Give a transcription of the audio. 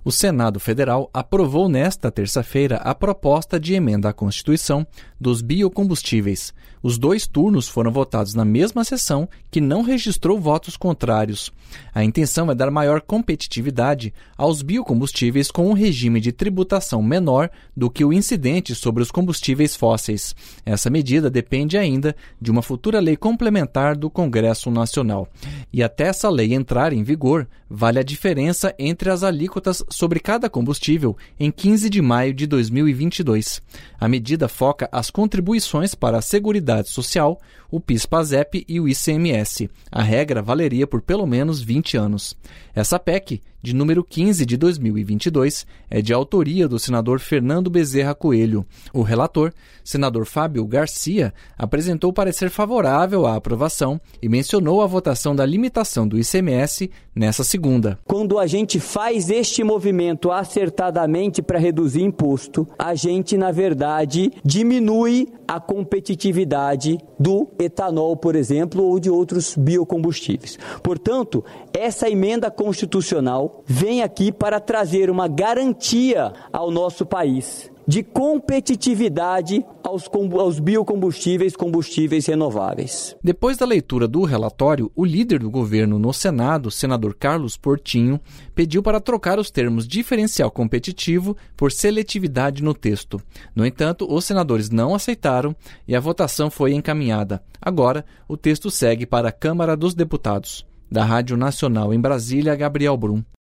O Senado Federal aprovou nesta terça-feira a proposta de emenda à Constituição dos biocombustíveis. Os 2 turnos foram votados na mesma sessão, que não registrou votos contrários. A intenção é dar maior competitividade aos biocombustíveis com um regime de tributação menor do que o incidente sobre os combustíveis fósseis. Essa medida depende ainda de uma futura lei complementar do Congresso Nacional. E até essa lei entrar em vigor, vale a diferença entre as alíquotas sobre cada combustível em 15 de maio de 2022. A medida foca as contribuições para a Seguridade Social, o PIS/PASEP e o ICMS. A regra valeria por pelo menos 20 anos. Essa PEC, de número 15 de 2022, é de autoria do senador Fernando Bezerra Coelho. O relator, senador Fábio Garcia, apresentou parecer favorável à aprovação e mencionou a votação da limitação do ICMS nessa segunda. Quando a gente faz este movimento acertadamente para reduzir imposto, a gente, na verdade, diminui a competitividade do etanol, por exemplo, ou de outros biocombustíveis. Portanto, essa emenda constitucional vem aqui para trazer uma garantia ao nosso país de competitividade aos biocombustíveis, combustíveis renováveis. Depois da leitura do relatório, o líder do governo no Senado, senador Carlos Portinho, pediu para trocar os termos diferencial competitivo por seletividade no texto. No entanto, os senadores não aceitaram e a votação foi encaminhada. Agora, o texto segue para a Câmara dos Deputados. Da Rádio Nacional em Brasília, Gabriel Brum.